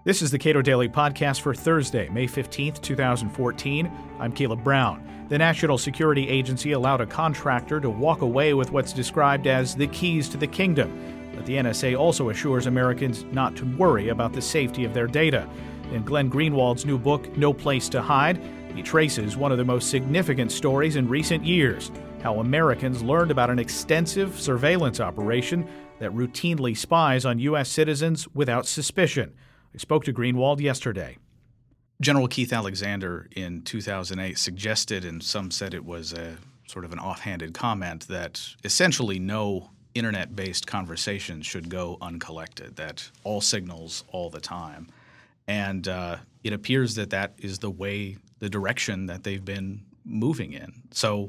This is the Cato Daily Podcast for Thursday, May 15th, 2014. I'm Caleb Brown. The National Security Agency allowed a contractor to walk away with what's described as the keys to the kingdom. But the NSA also assures Americans not to worry about the safety of their data. In Glenn Greenwald's new book, No Place to Hide, he traces one of the most significant stories in recent years, how Americans learned about an extensive surveillance operation that routinely spies on U.S. citizens without suspicion. I spoke to Greenwald yesterday. General Keith Alexander in 2008 suggested, and some said it was a sort of an offhanded comment, that essentially no internet-based conversations should go uncollected, that all signals all the time. And it appears that that is the direction that they've been moving in. So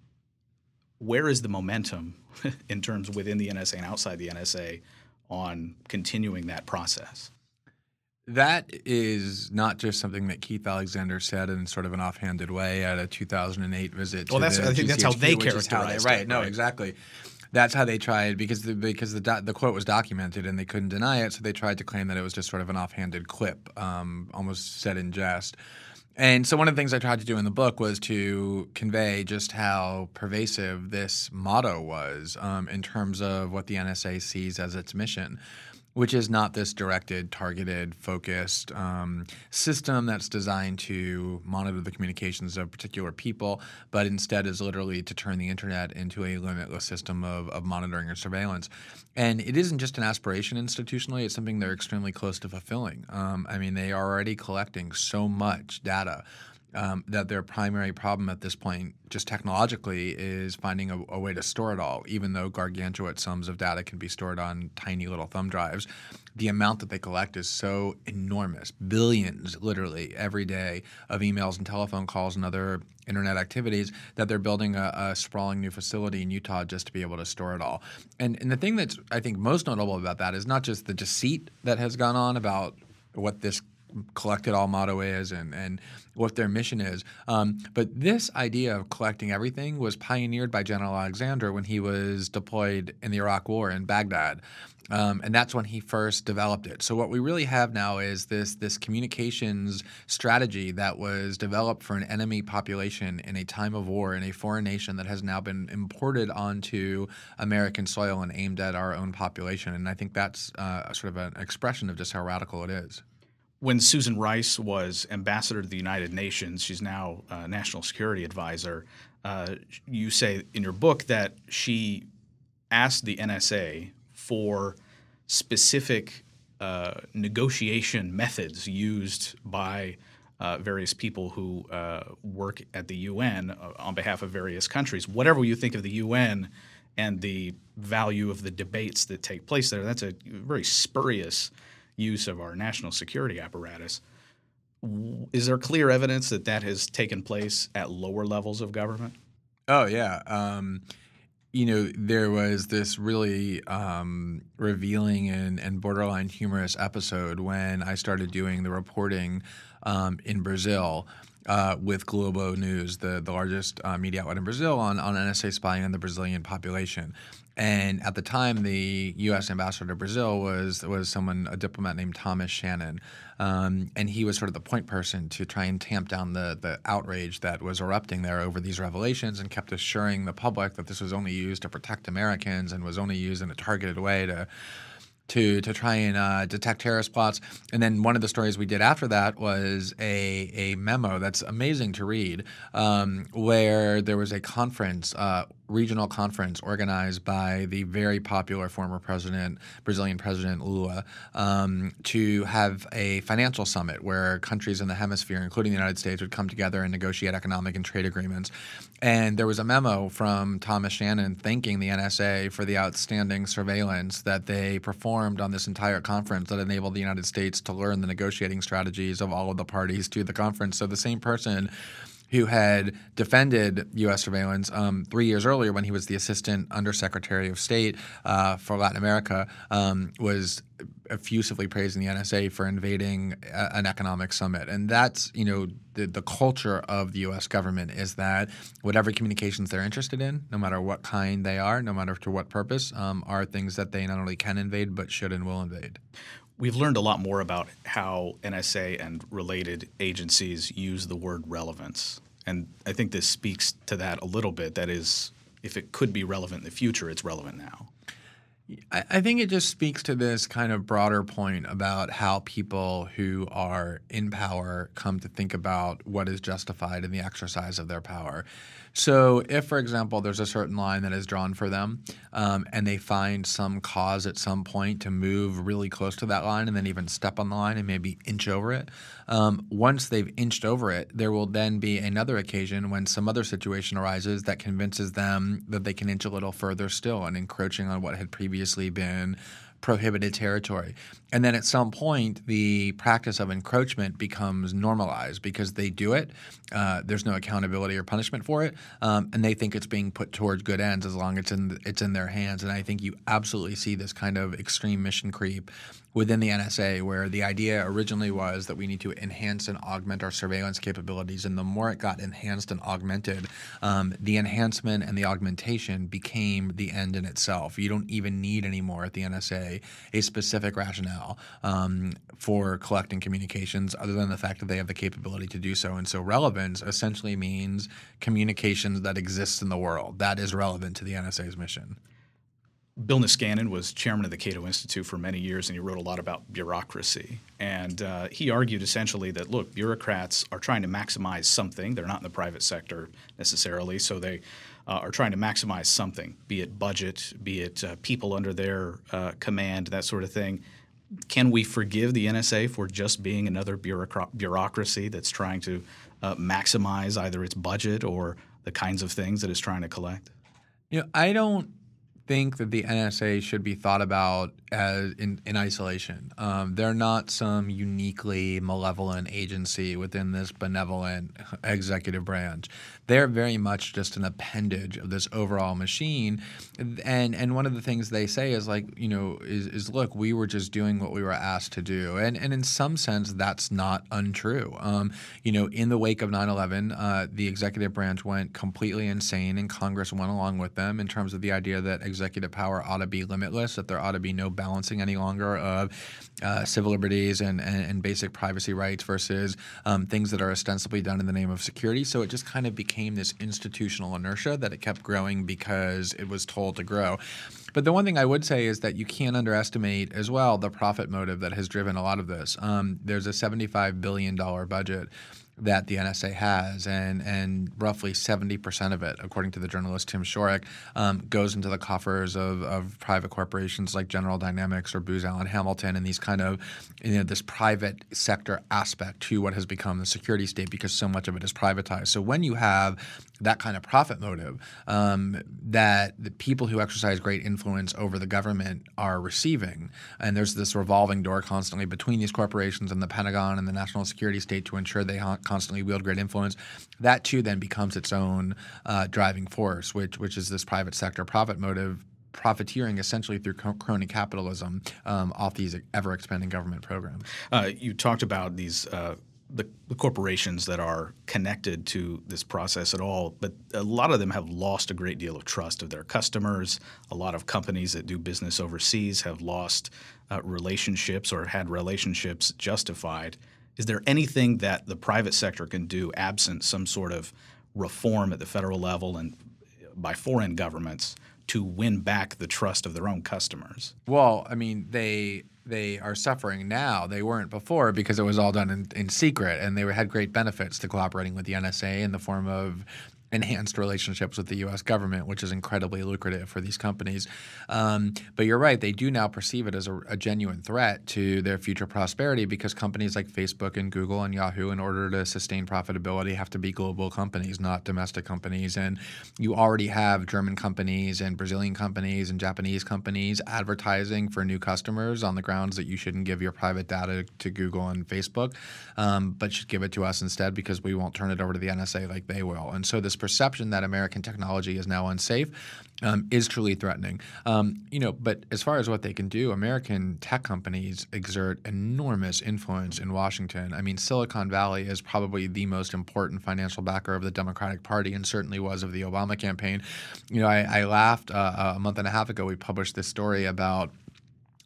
where is the momentum in terms within the NSA and outside the NSA on continuing that process? That is not just something that Keith Alexander said in sort of an offhanded way at a 2008 visit to I think that's how they characterized it. Right, no, exactly. That's how they tried, because the quote was documented and they couldn't deny it, so they tried to claim that it was just sort of an offhanded quip, almost said in jest. And so one of the things I tried to do in the book was to convey just how pervasive this motto was in terms of what the NSA sees as its mission, which is not this directed, targeted, focused system that's designed to monitor the communications of particular people, but instead is literally to turn the internet into a limitless system of monitoring or surveillance. And it isn't just an aspiration institutionally, it's something they're extremely close to fulfilling. They are already collecting so much data that their primary problem at this point, just technologically, is finding a way to store it all. Even though gargantuan sums of data can be stored on tiny little thumb drives, the amount that they collect is so enormous, billions literally every day of emails and telephone calls and other internet activities, that they're building a sprawling new facility in Utah just to be able to store it all. And the thing that's, I think, most notable about that is not just the deceit that has gone on about what this collected all motto is and what their mission is. But this idea of collecting everything was pioneered by General Alexander when he was deployed in the Iraq War in Baghdad. And that's when he first developed it. So what we really have now is this communications strategy that was developed for an enemy population in a time of war in a foreign nation that has now been imported onto American soil and aimed at our own population. And I think that's sort of an expression of just how radical it is. When Susan Rice was ambassador to the United Nations, she's now National Security Advisor, you say in your book that she asked the NSA for specific negotiation methods used by various people who work at the UN on behalf of various countries. Whatever you think of the UN and the value of the debates that take place there, that's a very spurious use of our national security apparatus. Is there clear evidence that that has taken place at lower levels of government? Oh, yeah. There was this really revealing and borderline humorous episode when I started doing the reporting in Brazil with Globo News, the largest media outlet in Brazil, on NSA spying on the Brazilian population. And at the time, the U.S. ambassador to Brazil was a diplomat named Thomas Shannon. And he was sort of the point person to try and tamp down the outrage that was erupting there over these revelations, and kept assuring the public that this was only used to protect Americans and was only used in a targeted way to try and detect terrorist plots. And then one of the stories we did after that was a memo that's amazing to read, where there was a conference, regional conference organized by the very popular former Brazilian President Lula, to have a financial summit where countries in the hemisphere, including the United States, would come together and negotiate economic and trade agreements. And there was a memo from Thomas Shannon thanking the NSA for the outstanding surveillance that they performed on this entire conference that enabled the United States to learn the negotiating strategies of all of the parties to the conference. So the same person who had defended U.S. surveillance 3 years earlier when he was the Assistant Undersecretary of State for Latin America, was effusively praising the NSA for invading an economic summit. And that's, the culture of the U.S. government is that whatever communications they're interested in, no matter what kind they are, no matter to what purpose, are things that they not only can invade but should and will invade. We've learned a lot more about how NSA and related agencies use the word relevance. And I think this speaks to that a little bit. That is, if it could be relevant in the future, it's relevant now. I think it just speaks to this kind of broader point about how people who are in power come to think about what is justified in the exercise of their power. So if, for example, there's a certain line that is drawn for them and they find some cause at some point to move really close to that line and then even step on the line and maybe inch over it, once they've inched over it, there will then be another occasion when some other situation arises that convinces them that they can inch a little further still and encroaching on what had previously been prohibited territory. And then at some point, the practice of encroachment becomes normalized because they do it. There's no accountability or punishment for it, and they think it's being put towards good ends as long as it's in their hands. And I think you absolutely see this kind of extreme mission creep within the NSA, where the idea originally was that we need to enhance and augment our surveillance capabilities. And the more it got enhanced and augmented, the enhancement and the augmentation became the end in itself. You don't even need anymore at the NSA a specific rationale for collecting communications other than the fact that they have the capability to do so. And so relevance essentially means communications that exist in the world. That is relevant to the NSA's mission. Bill Niskanen was chairman of the Cato Institute for many years, and he wrote a lot about bureaucracy. And he argued essentially that, look, bureaucrats are trying to maximize something. They're not in the private sector necessarily, so they are trying to maximize something, be it budget, be it people under their command, that sort of thing. Can we forgive the NSA for just being another bureaucracy that's trying to maximize either its budget or the kinds of things that it's trying to collect? I don't think that the NSA should be thought about as in isolation. They're not some uniquely malevolent agency within this benevolent executive branch. They're very much just an appendage of this overall machine. And one of the things they say is is look, we were just doing what we were asked to do. And in some sense, that's not untrue. In the wake of 9/11, the executive branch went completely insane, and Congress went along with them in terms of the idea that executive power ought to be limitless, that there ought to be no balancing any longer of civil liberties and basic privacy rights versus things that are ostensibly done in the name of security. So it just kind of became this institutional inertia that it kept growing because it was told to grow. But the one thing I would say is that you can't underestimate as well the profit motive that has driven a lot of this. There's a $75 billion budget that the NSA has, and roughly 70% of it, according to the journalist Tim Shorrock, goes into the coffers of private corporations like General Dynamics or Booz Allen Hamilton, and these kind of this private sector aspect to what has become the security state because so much of it is privatized. So when you have that kind of profit motive that the people who exercise great influence over the government are receiving, and there's this revolving door constantly between these corporations and the Pentagon and the national security state to ensure they constantly wield great influence, that too then becomes its own driving force, which is this private sector profit motive, profiteering essentially through crony capitalism off these ever-expanding government programs. You talked about these the corporations that are connected to this process at all, but a lot of them have lost a great deal of trust of their customers. A lot of companies that do business overseas have lost relationships or had relationships justified. Is there anything that the private sector can do absent some sort of reform at the federal level and by foreign governments to win back the trust of their own customers? Well, I mean, they are suffering now. They weren't before because it was all done in secret, and they had great benefits to cooperating with the NSA in the form of enhanced relationships with the U.S. government, which is incredibly lucrative for these companies. But you're right. They do now perceive it as a genuine threat to their future prosperity because companies like Facebook and Google and Yahoo, in order to sustain profitability, have to be global companies, not domestic companies. And you already have German companies and Brazilian companies and Japanese companies advertising for new customers on the grounds that you shouldn't give your private data to Google and Facebook, but should give it to us instead because we won't turn it over to the NSA like they will. And so this perception that American technology is now unsafe is truly threatening. But as far as what they can do, American tech companies exert enormous influence in Washington. I mean, Silicon Valley is probably the most important financial backer of the Democratic Party and certainly was of the Obama campaign. I laughed a month and a half ago. We published this story about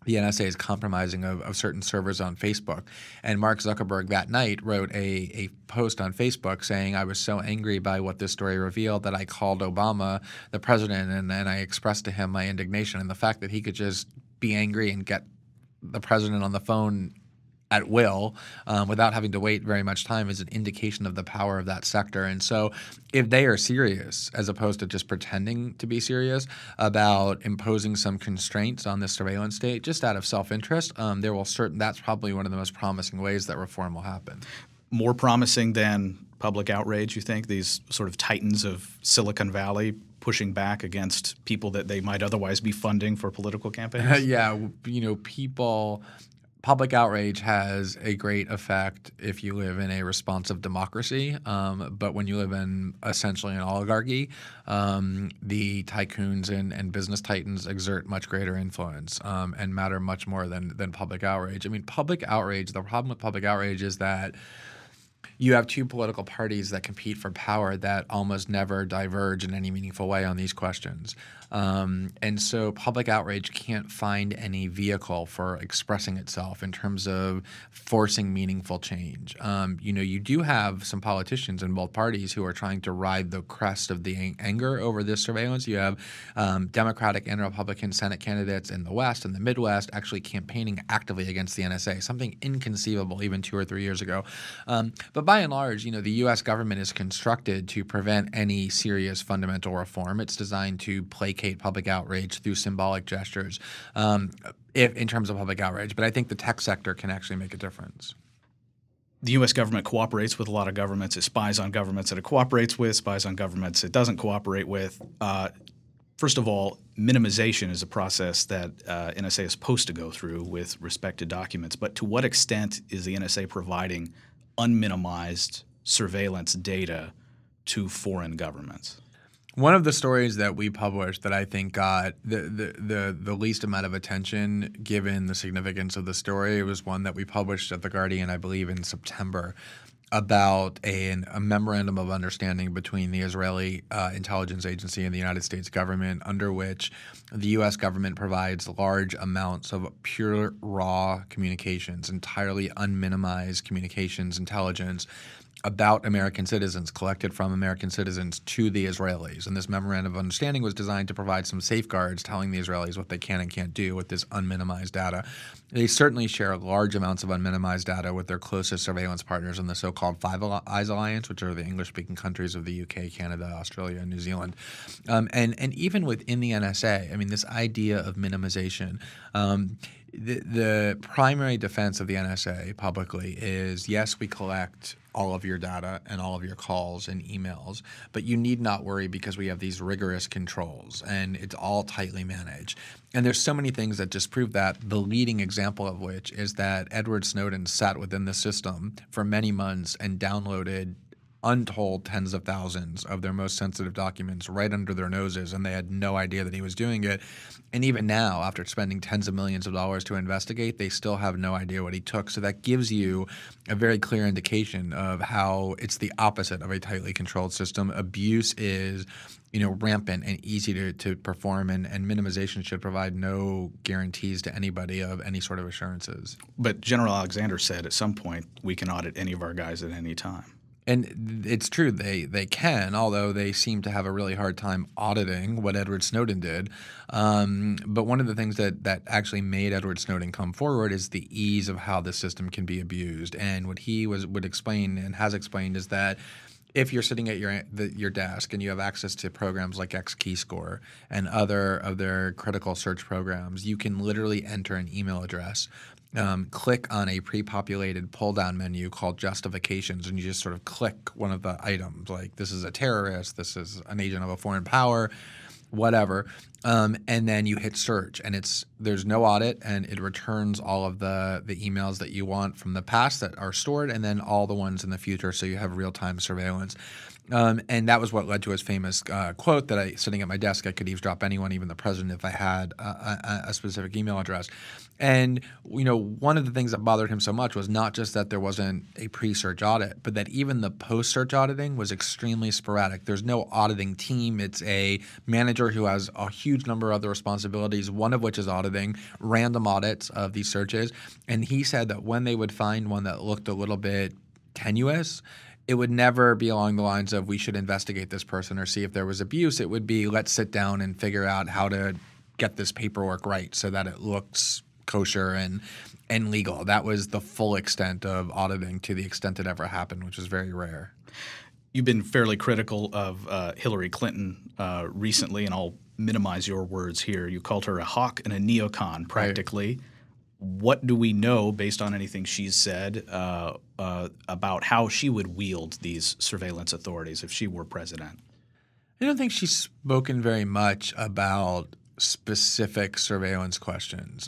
the NSA is compromising of certain servers on Facebook. And Mark Zuckerberg that night wrote a post on Facebook saying, I was so angry by what this story revealed that I called Obama, the president, and I expressed to him my indignation. And the fact that he could just be angry and get the president on the phone at will without having to wait very much time is an indication of the power of that sector. And so if they are serious, as opposed to just pretending to be serious about imposing some constraints on this surveillance state just out of self-interest, that's probably one of the most promising ways that reform will happen. More promising than public outrage, you think? These sort of titans of Silicon Valley pushing back against people that they might otherwise be funding for political campaigns? Yeah, public outrage has a great effect if you live in a responsive democracy, but when you live in essentially an oligarchy, the tycoons and business titans exert much greater influence and matter much more than public outrage. I mean, public outrage, the problem with public outrage is that you have two political parties that compete for power that almost never diverge in any meaningful way on these questions. And so public outrage can't find any vehicle for expressing itself in terms of forcing meaningful change. You do have some politicians in both parties who are trying to ride the crest of the anger over this surveillance. You have Democratic and Republican Senate candidates in the West and the Midwest actually campaigning actively against the NSA, something inconceivable even 2 or 3 years ago. But by and large, the U.S. government is constructed to prevent any serious fundamental reform. It's designed to placate public outrage through symbolic gestures in terms of public outrage. But I think the tech sector can actually make a difference. The U.S. government cooperates with a lot of governments. It spies on governments that it cooperates with, spies on governments it doesn't cooperate with. First of all, minimization is a process that NSA is supposed to go through with respect to documents. But to what extent is the NSA providing unminimized surveillance data to foreign governments? One of the stories that we published that I think got the least amount of attention given the significance of the story was one that we published at The Guardian, I believe, in September, about a memorandum of understanding between the Israeli intelligence agency and the United States government, under which the U.S. government provides large amounts of pure raw communications, entirely unminimized communications intelligence about American citizens, collected from American citizens to the Israelis. And this memorandum of understanding was designed to provide some safeguards telling the Israelis what they can and can't do with this unminimized data. They certainly share large amounts of unminimized data with their closest surveillance partners in the so-called Five Eyes Alliance, which are the English-speaking countries of the UK, Canada, Australia, and New Zealand. And even within the NSA, I mean, this idea of minimization, the primary defense of the NSA publicly is, yes, we collect all of your data and all of your calls and emails, but you need not worry because we have these rigorous controls and it's all tightly managed. And there's so many things that disprove that, the leading example of which is that Edward Snowden sat within the system for many months and downloaded untold tens of thousands of their most sensitive documents right under their noses, and they had no idea that he was doing it. And even now, after spending tens of millions of dollars to investigate, they still have no idea what he took. So that gives you a very clear indication of how it's the opposite of a tightly controlled system. Abuse is rampant and easy to perform, and minimization should provide no guarantees to anybody of any sort of assurances. But General Alexander said at some point we can audit any of our guys at any time. And it's true, they can, although they seem to have a really hard time auditing what Edward Snowden did. But one of the things that actually made Edward Snowden come forward is the ease of how the system can be abused. And what he would explain and has explained is that if you're sitting at your desk and you have access to programs like XKeyscore and other of their critical search programs, you can literally enter an email address, click on a pre-populated pull-down menu called Justifications, and you just sort of click one of the items, like this is a terrorist, this is an agent of a foreign power, whatever, and then you hit search, and there's no audit, and it returns all of the emails that you want from the past that are stored, and then all the ones in the future, so you have real-time surveillance. And that was what led to his famous quote that sitting at my desk, I could eavesdrop anyone, even the president, if I had a specific email address. And one of the things that bothered him so much was not just that there wasn't a pre-search audit, but that even the post-search auditing was extremely sporadic. There's no auditing team. It's a manager disclosure who has a huge number of other responsibilities, one of which is auditing, random audits of these searches. And he said that when they would find one that looked a little bit tenuous, it would never be along the lines of we should investigate this person or see if there was abuse. It would be let's sit down and figure out how to get this paperwork right so that it looks kosher and legal. That was the full extent of auditing to the extent it ever happened, which is very rare. You've been fairly critical of Hillary Clinton recently, and I'll minimize your words here. You called her a hawk and a neocon practically. Right. What do we know based on anything she's said about how she would wield these surveillance authorities if she were president? I don't think she's spoken very much about specific surveillance questions.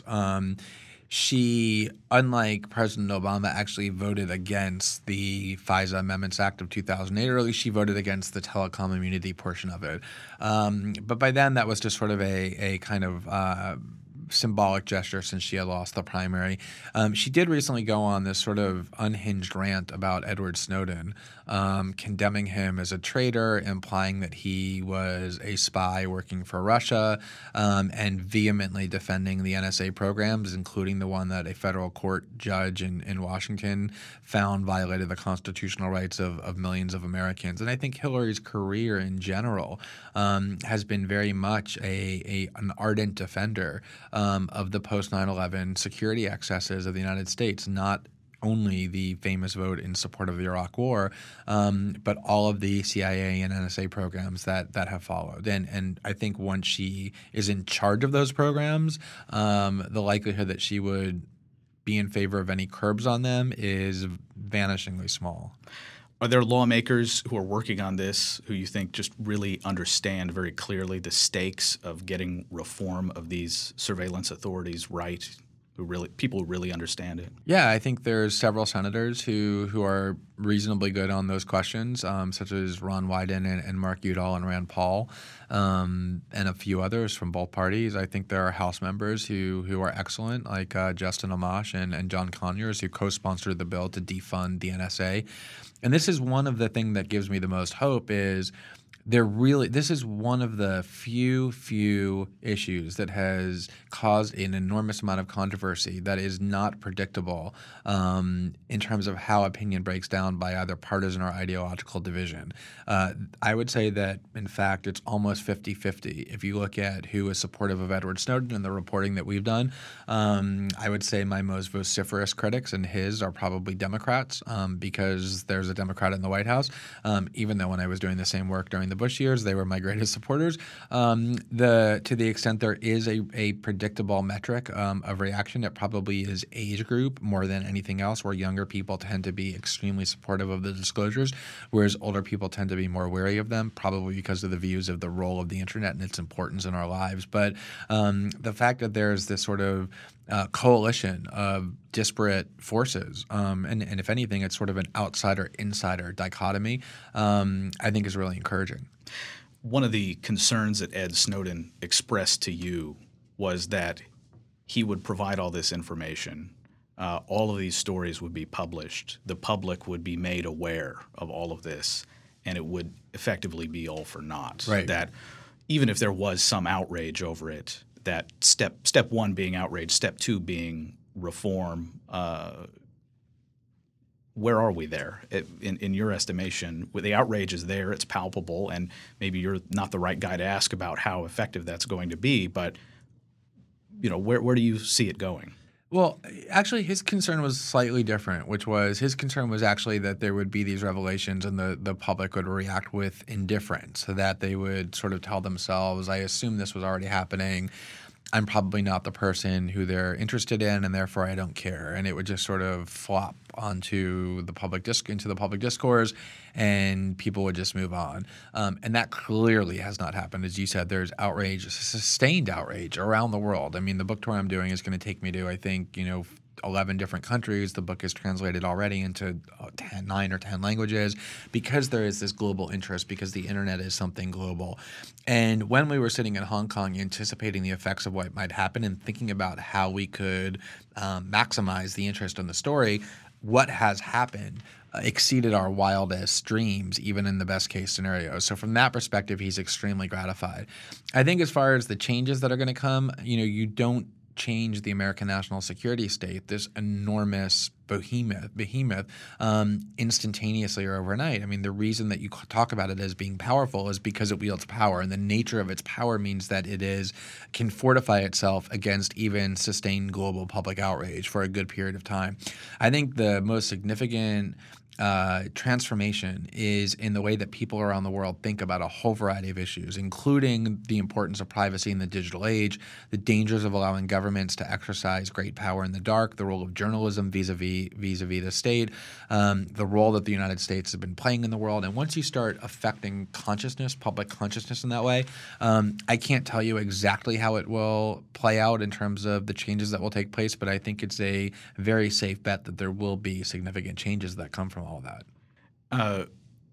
She, unlike President Obama, actually voted against the FISA Amendments Act of 2008, or at least she voted against the telecom immunity portion of it. But by then, that was just sort of a kind of symbolic gesture since she had lost the primary. She did recently go on this sort of unhinged rant about Edward Snowden, condemning him as a traitor, implying that he was a spy working for Russia, and vehemently defending the NSA programs, including the one that a federal court judge in Washington found violated the constitutional rights of millions of Americans. And I think Hillary's career in general has been very much an ardent defender of the post 9/11 security excesses of the United States, not only the famous vote in support of the Iraq War, but all of the CIA and NSA programs that have followed. And I think once she is in charge of those programs, the likelihood that she would be in favor of any curbs on them is vanishingly small. Are there lawmakers who are working on this who you think just really understand very clearly the stakes of getting reform of these surveillance authorities right? People who really understand it? Yeah, I think there's several senators who are reasonably good on those questions, such as Ron Wyden and Mark Udall and Rand Paul, and a few others from both parties. I think there are House members who are excellent, like Justin Amash and John Conyers, who co-sponsored the bill to defund the NSA. And this is one of the things that gives me the most hope is this is one of the few issues that has caused an enormous amount of controversy that is not predictable in terms of how opinion breaks down by either partisan or ideological division. I would say that, in fact, it's almost 50-50. If you look at who is supportive of Edward Snowden and the reporting that we've done, I would say my most vociferous critics and his are probably Democrats because there's a Democrat in the White House, even though when I was doing the same work during the Bush years, they were my greatest supporters. To the extent there is a predictable metric of reaction, it probably is age group more than anything else, where younger people tend to be extremely supportive of the disclosures, whereas older people tend to be more wary of them, probably because of the views of the role of the internet and its importance in our lives. But the fact that there's this sort of coalition of disparate forces, and if anything, it's sort of an outsider-insider dichotomy, I think is really encouraging. One of the concerns that Ed Snowden expressed to you was that he would provide all this information. All of these stories would be published. The public would be made aware of all of this, and it would effectively be all for naught. Right. That even if there was some outrage over it, that step one being outrage, step two being reform, where are we there in your estimation? The outrage is there, it's palpable, and maybe you're not the right guy to ask about how effective that's going to be, but where do you see it going? Well, actually, his concern was slightly different, which was his concern was actually that there would be these revelations and the public would react with indifference, so that they would sort of tell themselves, I assume this was already happening. I'm probably not the person who they're interested in, and therefore I don't care. And it would just sort of flop onto the public discourse, and people would just move on. And that clearly has not happened. As you said, there's outrage, sustained outrage around the world. I mean, the book tour I'm doing is going to take me to, I think, 11 different countries. The book is translated already into 9 or 10 languages because there is this global interest, because the internet is something global. And when we were sitting in Hong Kong anticipating the effects of what might happen and thinking about how we could maximize the interest in the story, what has happened exceeded our wildest dreams, even in the best case scenario. So from that perspective, he's extremely gratified. I think as far as the changes that are going to come, you don't change the American national security state, this enormous behemoth, instantaneously or overnight. I mean, the reason that you talk about it as being powerful is because it wields power, and the nature of its power means that can fortify itself against even sustained global public outrage for a good period of time. I think the most significant transformation is in the way that people around the world think about a whole variety of issues, including the importance of privacy in the digital age, the dangers of allowing governments to exercise great power in the dark, the role of journalism vis-a-vis the state, the role that the United States has been playing in the world. And once you start affecting consciousness, public consciousness in that way, I can't tell you exactly how it will play out in terms of the changes that will take place, but I think it's a very safe bet that there will be significant changes that come from all that.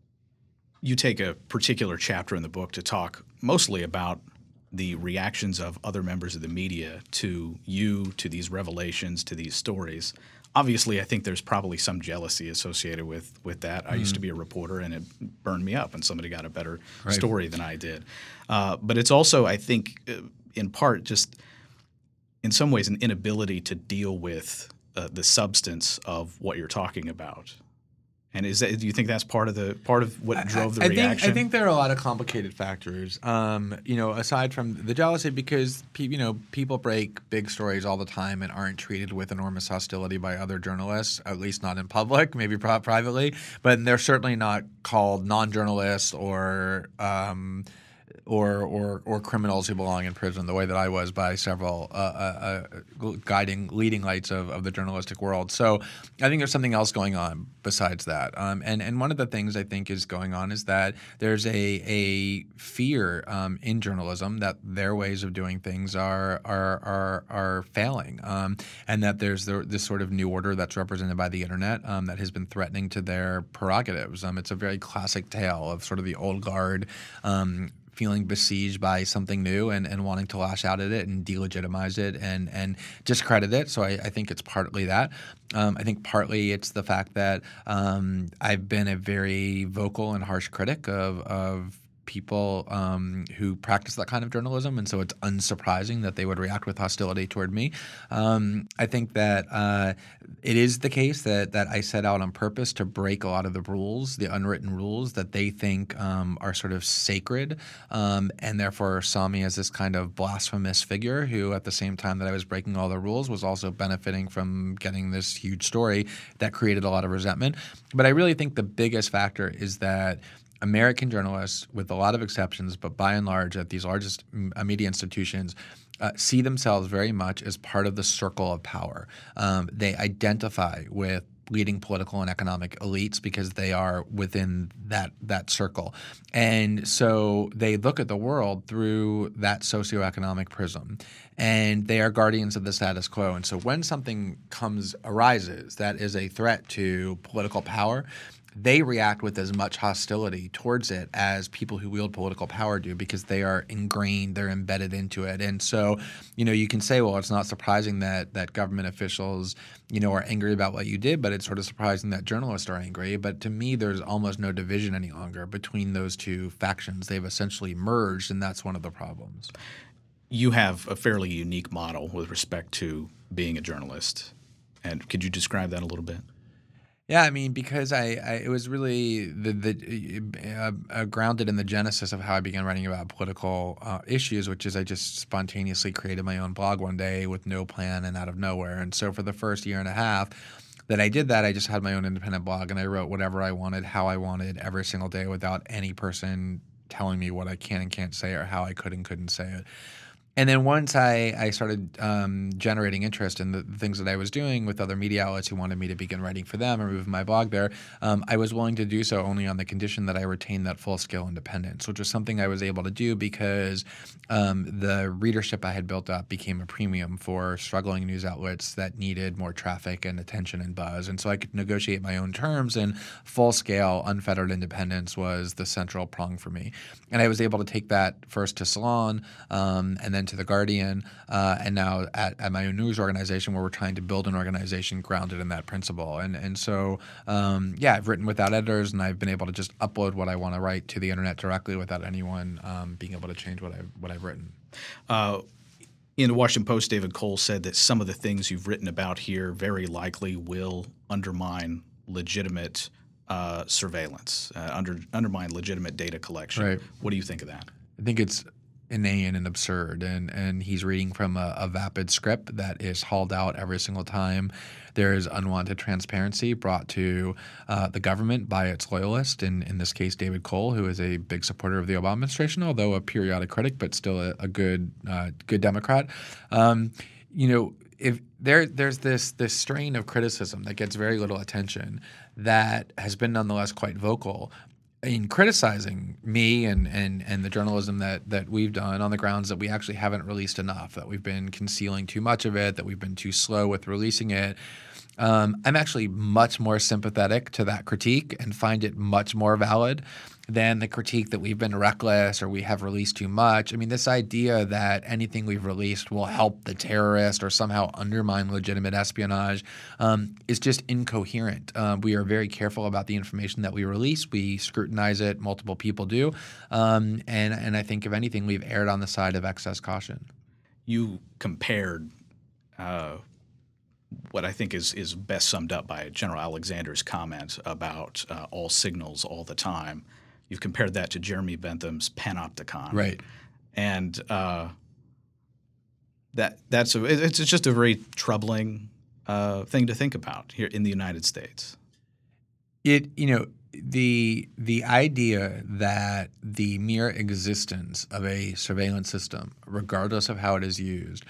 You take a particular chapter in the book to talk mostly about the reactions of other members of the media to these revelations, to these stories. Obviously, I think there's probably some jealousy associated with that. Mm-hmm. I used to be a reporter, and it burned me up when somebody got a better story than I did. But it's also, I think, in part just in some ways an inability to deal with the substance of what you're talking about. And do you think that's part of what drove the reaction? I think there are a lot of complicated factors. Aside from the jealousy, because people break big stories all the time and aren't treated with enormous hostility by other journalists, at least not in public, maybe privately. But they're certainly not called non-journalists or criminals who belong in prison the way that I was by several leading lights of the journalistic world. So I think there's something else going on besides that. And one of the things I think is going on is that there's a fear in journalism that their ways of doing things are failing, and that there's this sort of new order that's represented by the internet that has been threatening to their prerogatives. It's a very classic tale of sort of the old guard feeling besieged by something new and wanting to lash out at it and delegitimize it and discredit it. So I think it's partly that. I think partly it's the fact that I've been a very vocal and harsh critic of people who practice that kind of journalism, and so it's unsurprising that they would react with hostility toward me. I think that it is the case that I set out on purpose to break a lot of the rules, the unwritten rules that they think are sort of sacred, and therefore saw me as this kind of blasphemous figure who, at the same time that I was breaking all the rules, was also benefiting from getting this huge story that created a lot of resentment. But I really think the biggest factor is that American journalists, with a lot of exceptions, but by and large at these largest media institutions, see themselves very much as part of the circle of power. They identify with leading political and economic elites because they are within that circle. And so they look at the world through that socioeconomic prism. And they are guardians of the status quo. And so when something arises that is a threat to political power, they react with as much hostility towards it as people who wield political power do because they are ingrained, they're embedded into it. And so, you can say, well, it's not surprising that government officials, are angry about what you did, but it's sort of surprising that journalists are angry. But to me, there's almost no division any longer between those two factions. They've essentially merged, and that's one of the problems. You have a fairly unique model with respect to being a journalist. And could you describe that a little bit? Yeah, I mean, because it was really grounded in the genesis of how I began writing about political issues, which is I just spontaneously created my own blog one day with no plan and out of nowhere. And so for the first year and a half that I did that, I just had my own independent blog, and I wrote whatever I wanted, how I wanted, every single day without any person telling me what I can and can't say or how I could and couldn't say it. And then once I started generating interest in the things that I was doing with other media outlets who wanted me to begin writing for them or move my blog there, I was willing to do so only on the condition that I retain that full-scale independence, which was something I was able to do because the readership I had built up became a premium for struggling news outlets that needed more traffic and attention and buzz. And so I could negotiate my own terms, and full-scale, unfettered independence was the central prong for me. And I was able to take that first to Salon and then to The Guardian, and now at my own news organization where we're trying to build an organization grounded in that principle. And so, I've written without editors, and I've been able to just upload what I want to write to the internet directly without anyone being able to change what I've written. In the Washington Post, David Cole said that some of the things you've written about here very likely will undermine legitimate surveillance, undermine legitimate data collection. Right. What do you think of that? I think it's inane and absurd, and he's reading from a vapid script that is hauled out every single time there is unwanted transparency brought to the government by its loyalist, in this case David Cole, who is a big supporter of the Obama administration, although a periodic critic, but still a good Democrat. If there's this strain of criticism that gets very little attention that has been nonetheless quite vocal in criticizing me and the journalism that we've done on the grounds that we actually haven't released enough, that we've been concealing too much of it, that we've been too slow with releasing it. I'm actually much more sympathetic to that critique and find it much more valid than the critique that we've been reckless or we have released too much. I mean, this idea that anything we've released will help the terrorist or somehow undermine legitimate espionage is just incoherent. We are very careful about the information that we release. We scrutinize it. Multiple people do. And I think, if anything, we've erred on the side of excess caution. You compared what I think is best summed up by General Alexander's comment about all signals all the time. You've compared that to Jeremy Bentham's panopticon, right? And it's just a very troubling thing to think about here in the United States. The idea that the mere existence of a surveillance system, regardless of how it is used,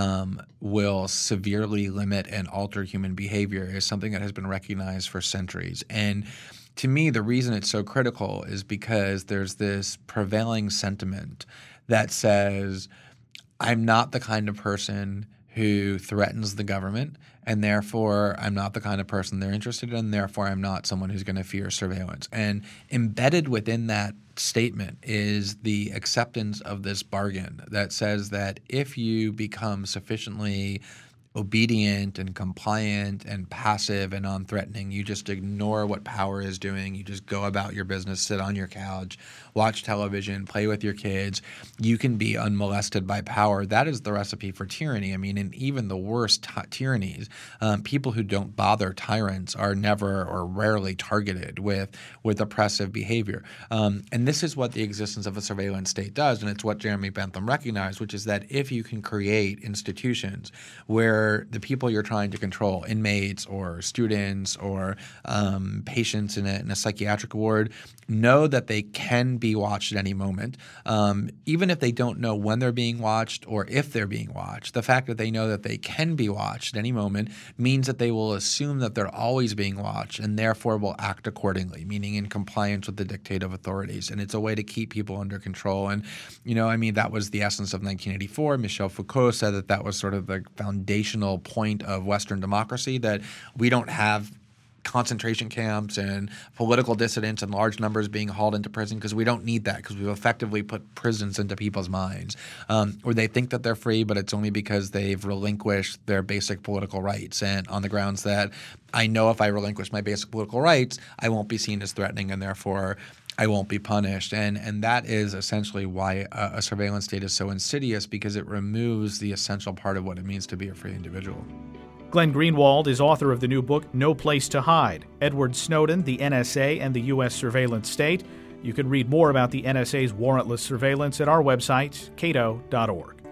will severely limit and alter human behavior is something that has been recognized for centuries. And to me, the reason it's so critical is because there's this prevailing sentiment that says, I'm not the kind of person who threatens the government, and therefore I'm not the kind of person they're interested in, therefore I'm not someone who's going to fear surveillance. And embedded within that statement is the acceptance of this bargain that says that if you become sufficiently obedient and compliant and passive and non-threatening, you just ignore what power is doing, you just go about your business, sit on your couch, watch television, play with your kids, you can be unmolested by power. That is the recipe for tyranny. I mean, in even the worst tyrannies, people who don't bother tyrants are never or rarely targeted with oppressive behavior. And this is what the existence of a surveillance state does, and it's what Jeremy Bentham recognized, which is that if you can create institutions where the people you're trying to control, inmates or students or patients in a psychiatric ward, know that they can be watched at any moment, even if they don't know when they're being watched or if they're being watched. The fact that they know that they can be watched at any moment means that they will assume that they're always being watched and therefore will act accordingly, meaning in compliance with the dictate of authorities. And it's a way to keep people under control. And, that was the essence of 1984. Michel Foucault said that was sort of the foundational point of Western democracy, that we don't have concentration camps and political dissidents and large numbers being hauled into prison because we don't need that, because we've effectively put prisons into people's minds where they think that they're free, but it's only because they've relinquished their basic political rights, and on the grounds that I know if I relinquish my basic political rights, I won't be seen as threatening and therefore I won't be punished. And that is essentially why a surveillance state is so insidious, because it removes the essential part of what it means to be a free individual. Glenn Greenwald is author of the new book, No Place to Hide: Edward Snowden, the NSA, and the U.S. Surveillance State. You can read more about the NSA's warrantless surveillance at our website, cato.org.